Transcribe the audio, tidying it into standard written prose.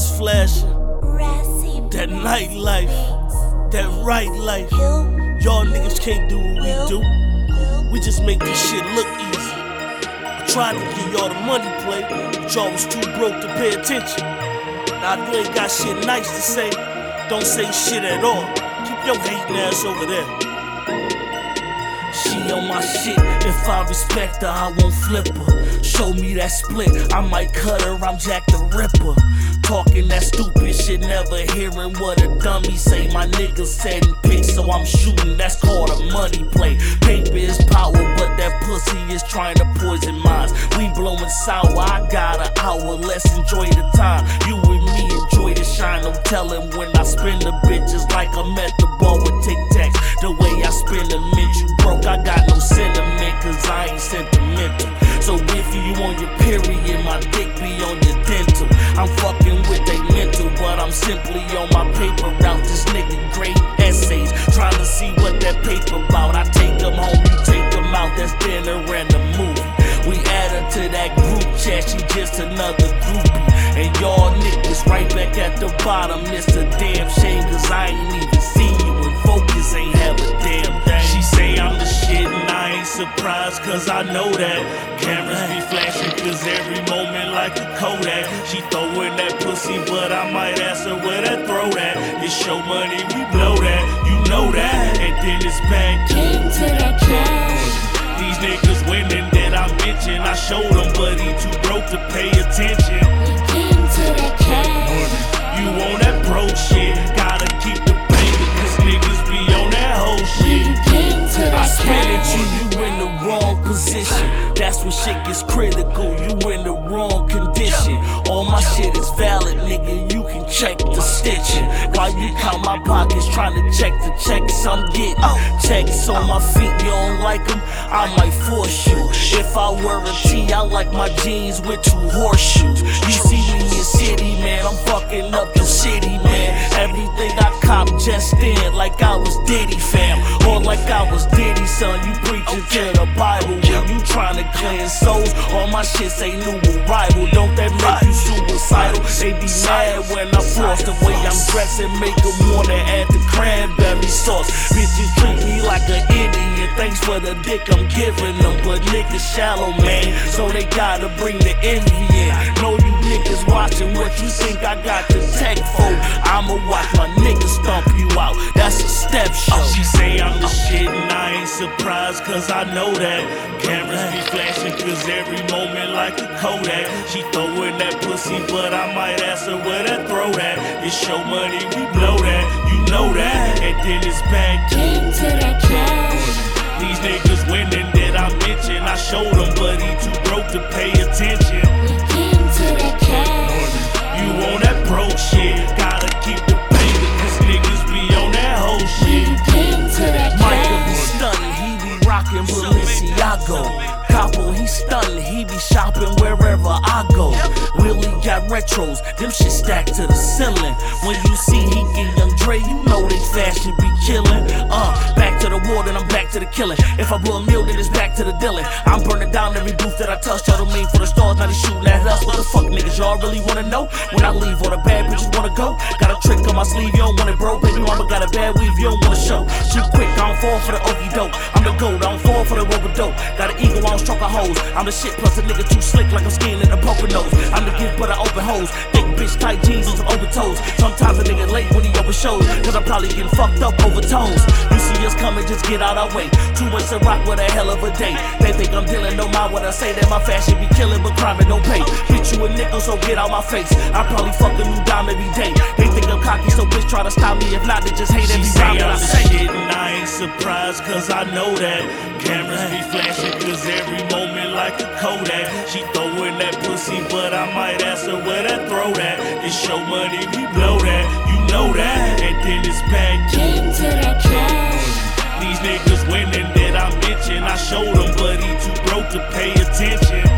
niggas flashing. That nightlife, that right life. Y'all niggas can't do what we do. We just make this shit look easy. I tried to give y'all the money play, but y'all was too broke to pay attention. Now if you ain't got shit nice to say, don't say shit at all. Keep your hating ass over there. She on my shit, if I respect her, I won't flip her. Show me that split, I might cut her, I'm Jack the Ripper. Talking that stupid shit, never hearing what a dummy say. My niggas setting pics, so I'm shooting, that's called a money play. Paper is power, but that pussy is trying to poison minds. We blowing sour, I got an hour, let's enjoy the time. You and me enjoy the shine, no telling when I spin the bitches like I'm at the bar with Tic Tacs. The way I spin the mint, you broke, I got no sentiment, cause I ain't sentimental. So if you on your period, my dick be on your dental. I'm fucking with they mental, but I'm simply on my paper route. This nigga grading essays, trying to see what that paper about. I take them home, you take them out, that's dinner and a movie. We add her to that group chat, she just another groupie. And y'all niggas right back at the bottom, it's a damn shame, cause I ain't even seen you and focus ain't have a damn thing. She say I'm the shit and I ain't surprised, cause I know that. Cameras be flashing, cause every moment like a Kodak. She throwing that pussy, but I might ask her where that throw that. It's show money, we blow that, you know that. And then it's back into that cash. These niggas winning that I mentioned, I showed him, but he too broke to pay attention. Into that cash. You on that broke shit, gotta keep the paper, cause niggas be on that whole shit. I spit at you in the wrong position. That's when shit gets critical, you in the wrong condition. All my shit is valid, nigga, you can check the stitching. While you count my pockets, trying to check the checks I'm getting. Checks on my feet, you don't like them, I might force you. If I wear a tee, I like my jeans with 2 horseshoes. You see me in city, man, I'm fucking up the city, man. Everything I cop just in, like I was Diddy fam, or like I was Diddy son. You preaching to the Bible when you trying to cleanse souls. All my shit say new arrival, don't that make you suicidal? They be mad when I floss the way I'm dressing, make them wanna add the cranberry sauce. Bitches treat me like an idiot, thanks for the dick I'm giving them, but niggas shallow, man, so they gotta bring the envy in. Know you niggas watching what you think I got the tech for. I'ma watch my niggas stomp you out, that's a step show. She say I'm the shit and I ain't surprised, cause I know that. Cameras be flashing, cause every moment like a Kodak. She throwing that pussy, but I might ask her where that throw that. It's show money, we blow that, you know that. And then it's back into that cash. These niggas winning that I mentioned, I showed him, but he too broke to pay attention. Into that cash. You on that broke shit, gotta keep the paper, cause niggas be on that whole shit. Into that Micah be cash. stunning, he be rockin' Balenciaga. Capo, he stunning, he be shopping wherever I go. Willie got retros, them shit stacked to the ceiling. When you see he and Young Dre, you know they fashion be killin'. Back to the war, then I'm back to the killing. If I blow a meal, then it's back to the dealing. I'm burning down every booth that I touch. Y'all don't mean for the stars, now they shooting at us. What the fuck, niggas, y'all really wanna know? When I leave, all the bad bitches wanna go. Got a trick on my sleeve, you don't want it, bro. Baby mama got a bad weave, you don't wanna show. Too quick, I don't fall for the okey doke. I'm the goat, I don't fall for the rubber dope. Got an ego, I don't stroke a hose. I'm the shit, plus a nigga too slick like I'm skiing in a poker nose. I'm the gift, but I open hoes. Thick bitch, tight jeans and some open toes. Sometimes a nigga late when he open shows, cause I'm probably getting fucked up over tones. You see us coming, just get out our way. 2 months to rock with a hell of a day. They think I'm dealing, no mind what I say, that my fashion be killing, but crime it don't pay. Bitch, you a nickel, so get out my face. I probably fuck a new dime every day. They think I'm cocky, so bitch try to stop me. If not, they just hate every rhyme that I say. Shit and I ain't surprised, cause I know that. Cameras be flashing, cause every moment like a Kodak. She throwing that pussy, but I might ask her where that throw that. It's show money, we blow that, you know that. And then it's back Into that cash. These niggas winning that I mentioned, I showed him, but he too broke to pay attention.